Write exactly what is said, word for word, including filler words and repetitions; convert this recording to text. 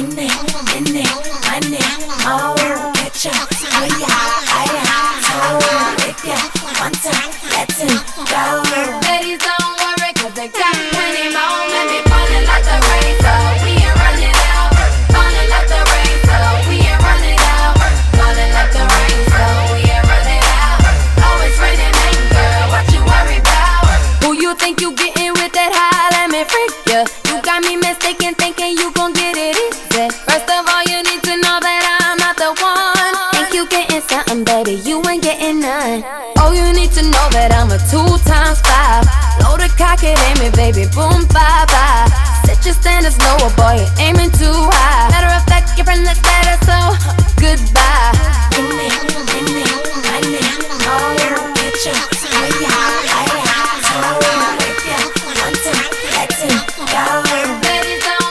in it, in it, money, oh, get ya, oh yeah, oh yeah, so if ya want to let him go. Ladies, don't worry, cause they got plenty more. Let me falling like the rain, so we ain't running out. Falling like the rain, so we ain't running out. Falling like the rain, so we ain't running out. Oh, it's raining, man, girl, what you worry about? Who you think you getting with that high? Let me freak ya. You got me mistaken, thinking you gon' get it easy. First of all, you need to know that I'm not the one. Think you getting something, baby, you ain't getting none. Oh, you need to know that I'm a two times five. Load a cock it, aim it, baby, boom, bye bye. Set your standards lower, boy, you're aiming too high. Matter of fact, your friend looks better, so goodbye. In it, in it, money, oh, get ya.